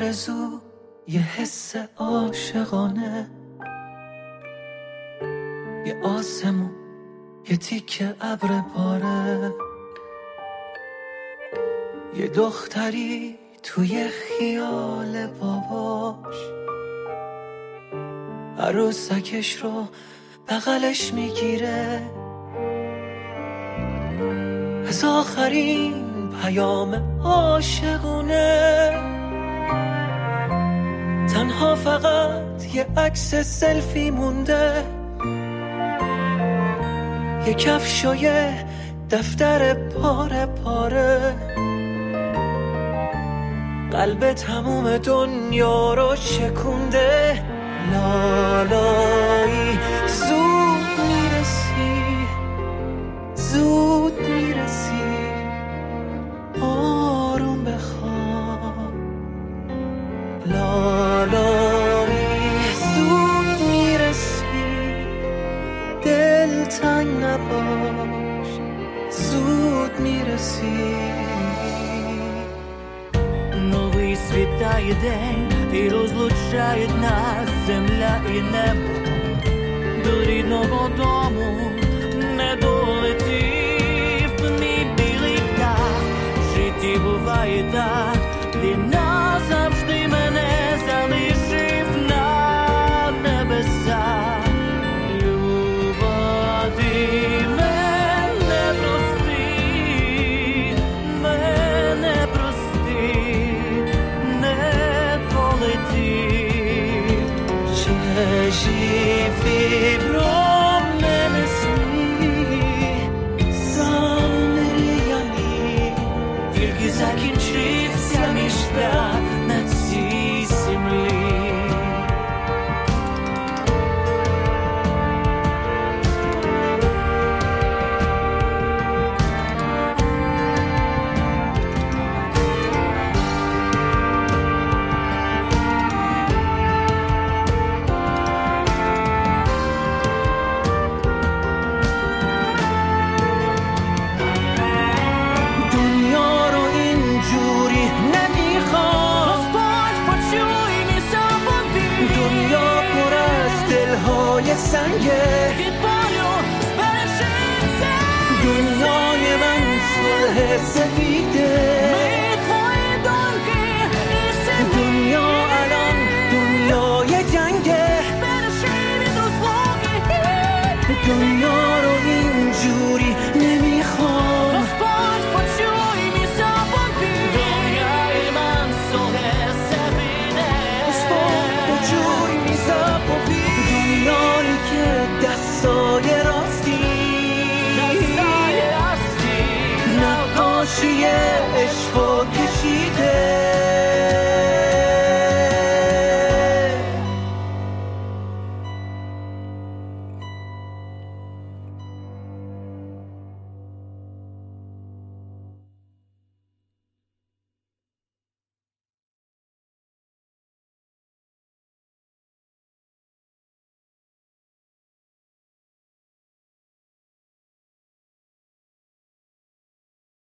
آرزو یه حس عاشقانه، یه آسمون یه تیکه ابر باره، یه دختری توی خیال باباش عروسکش رو بغلش میگیره، از آخرین پیام عاشقونه تنها فقط یه عکس سلفی مونده، یه کفش و یه دفتر پاره پاره، قلب تموم دنیا رو شکونده. لالایی زود میرسی، زود میرسی، آروم بخواب. لالایی زود میرسی، دل تنگ نباش، زود میرسی. Новий світає день і розлучає нас земля і небо. До рідного дому не долетів мій білий птах. В житті буває так, він назавжди мене залишив на небесах. Люба, ти мене прости, мене прости, не полети. Живи про мене сни, замріяні, Тільки закінчився мій шлях на цій землі. دنیا رو اینجوری نمیخوام، Господь, почуй мій заповіт. دنیا پر از دلهای سنگه، Від болю збережися. دنیای من صلح سفیده، Ми твої думки і все دنیا الان دنیای جنگه، збережи від розлуки. دنیا رو اینجوری